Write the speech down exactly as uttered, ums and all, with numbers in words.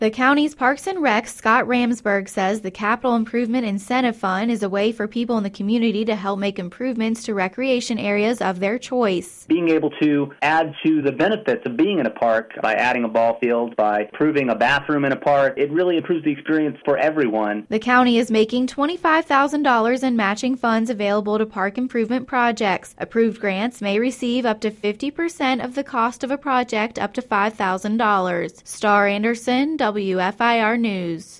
The county's Parks and Rec, Scott Ramsberg, says the Capital Improvement Incentive Fund is a way for people in the community to help make improvements to recreation areas of their choice. Being able to add to the benefits of being in a park by adding a ball field, by improving a bathroom in a park, it really improves the experience for everyone. The county is making twenty-five thousand dollars in matching funds available to park improvement projects. Approved grants may receive up to fifty percent of the cost of a project up to five thousand dollars. Star Anderson, W F I R News.